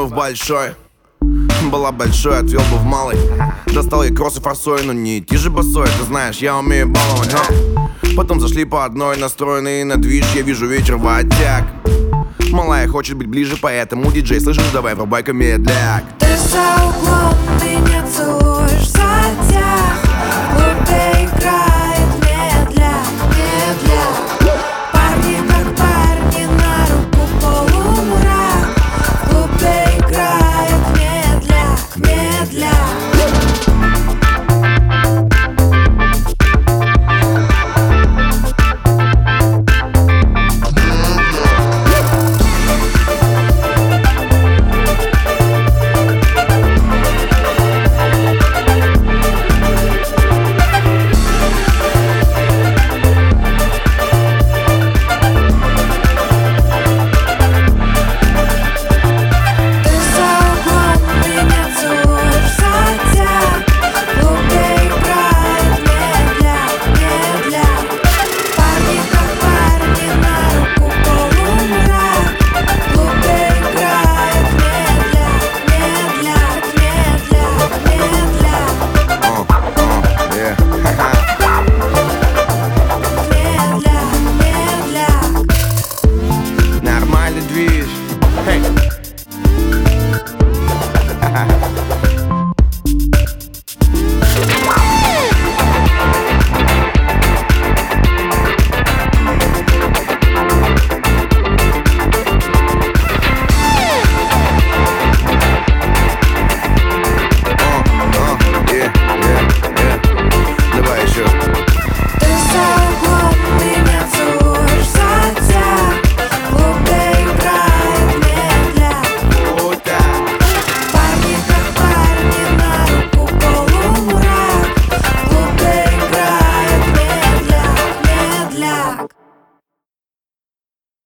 в большой. Была большой, отвел бы в малый. Достал ей кроссы форсой, но не идти же босой. Ты знаешь, я умею баловать. Потом зашли по одной, настроенные на движ. Я вижу вечер в оттяг. Малая хочет быть ближе, поэтому диджей, слышишь, давай врубай-ка медляк. Ты за углом меня целуешь в затяг. В клубе играет медляк, медляк. Парни как парни, на руку полумрак. В клубе играет медляк, медляк.